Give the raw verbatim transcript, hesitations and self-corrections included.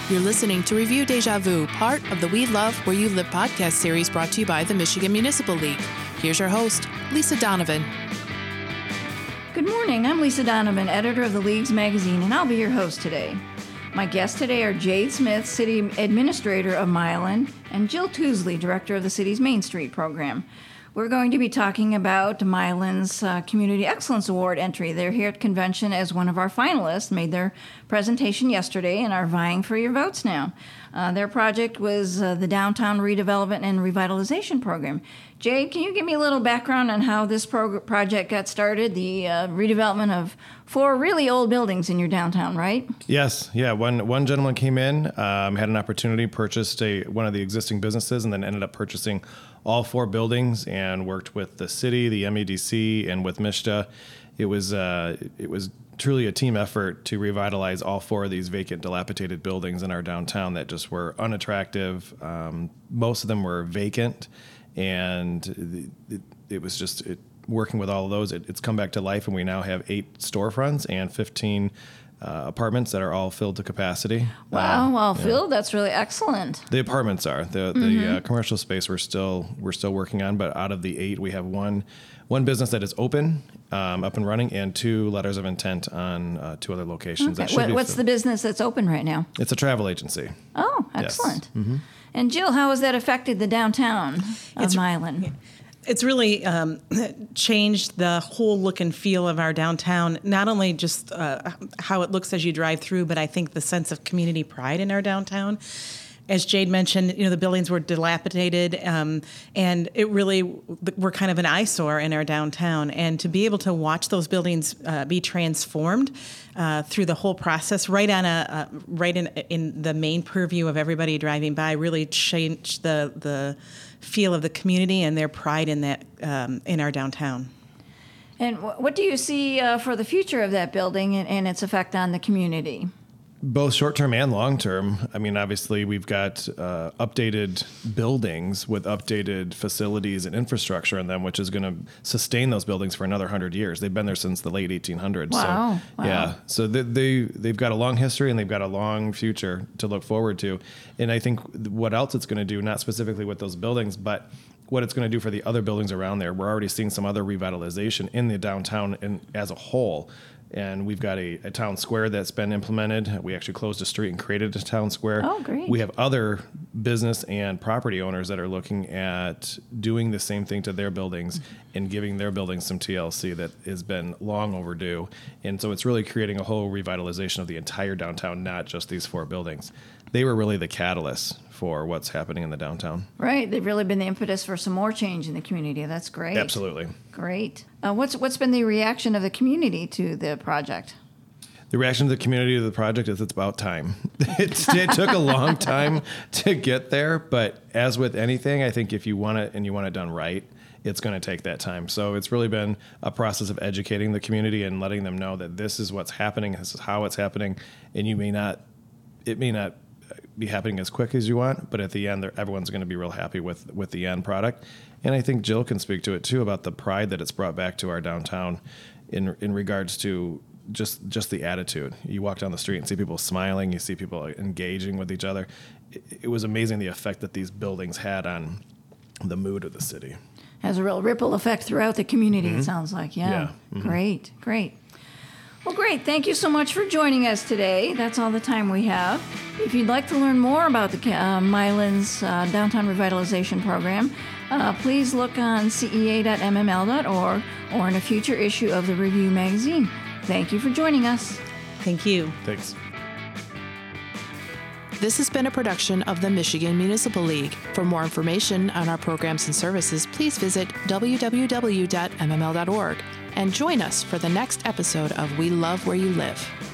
You're listening to Review Deja Vu, part of the We Love Where You Live podcast series brought to you by the Michigan Municipal League. Here's your host, Lisa Donovan. Good morning. I'm Lisa Donovan, editor of the League's magazine, and I'll be your host today. My guests today are Jade Smith, City Administrator of Milan, and Jill Tousley, Director of the city's Main Street program. We're going to be talking about Milan's uh, Community Excellence Award entry. They're here at convention as one of our finalists, made their presentation yesterday, and are vying for your votes now. Uh, their project was uh, the Downtown Redevelopment and Revitalization Program. Jade, can you give me a little background on how this prog- project got started? The uh, redevelopment of four really old buildings in your downtown, right? Yes, yeah. One one gentleman came in, um, had an opportunity, purchased a one of the existing businesses, and then ended up purchasing all four buildings and worked with the city, the M E D C, and with MISHDA. It was uh, it was truly a team effort to revitalize all four of these vacant, dilapidated buildings in our downtown that just were unattractive. Um, most of them were vacant, and it, it was just it, working with all of those. It, it's come back to life, and we now have eight storefronts and fifteen Uh, apartments that are all filled to capacity. Wow, uh, well yeah. filled. That's really excellent. The apartments are the Mm-hmm. the uh, commercial space. We're still we're still working on, but out of the eight, we have one one business that is open, um, up and running, and two letters of intent on uh, two other locations. Okay. That should What, be what's filled. the business that's open right now? It's a travel agency. Oh, Yes. excellent. Mm-hmm. And Jill, how has that affected the downtown of It's- Milan? It's really um, changed the whole look and feel of our downtown, not only just uh, how it looks as you drive through, but I think the sense of community pride in our downtown. As Jade mentioned, you know, the buildings were dilapidated, um, and it really were kind of an eyesore in our downtown. And to be able to watch those buildings uh, be transformed uh, through the whole process, right on a uh, right in in the main purview of everybody driving by, really changed the the feel of the community and their pride in that um, in our downtown. And wh- what do you see uh, for the future of that building and, and its effect on the community? Both short-term and long-term. I mean, obviously, we've got uh, updated buildings with updated facilities and infrastructure in them, which is going to sustain those buildings for another hundred years. They've been there since the late eighteen hundreds. Wow. So, Wow. yeah. So they, they, they've got a long history, and they've got a long future to look forward to. And I think what else it's going to do, not specifically with those buildings, but what it's going to do for the other buildings around there. We're already seeing some other revitalization in the downtown in, as a whole. And we've got a, a town square that's been implemented. We actually closed a street and created a town square. Oh, great. We have other business and property owners that are looking at doing the same thing to their buildings mm-hmm. and giving their buildings some T L C that has been long overdue. And so it's really creating a whole revitalization of the entire downtown, not just these four buildings. They were really the catalyst for what's happening in the downtown. Right. They've really been the impetus for some more change in the community. That's great. Absolutely. Great. Uh, what's what's been the reaction of the community to the project? The reaction of the community to the project is it's about time. It's, it took a long time to get there, but as with anything, I think if you want it and you want it done right, it's going to take that time. So it's really been a process of educating the community and letting them know that this is what's happening, this is how it's happening, and you may not, it may not be happening as quick as you want, but at the end, everyone's going to be real happy with, with the end product. And I think Jill can speak to it too about the pride that it's brought back to our downtown in in regards to just just the attitude. You walk down the street and see people smiling, you see people engaging with each other. It, it was amazing the effect that these buildings had on the mood of the city. Has a real ripple effect throughout the community, mm-hmm. It sounds like. Yeah. Yeah. Mm-hmm. Great, great. Well, great. Thank you so much for joining us today. That's all the time we have. If you'd like to learn more about the uh, Milan's uh, Downtown Revitalization Program, uh, please look on C E A dot M M L dot org or in a future issue of the Review magazine. Thank you for joining us. Thank you. Thanks. This has been a production of the Michigan Municipal League. For more information on our programs and services, please visit w w w dot m m l dot org and join us for the next episode of We Love Where You Live.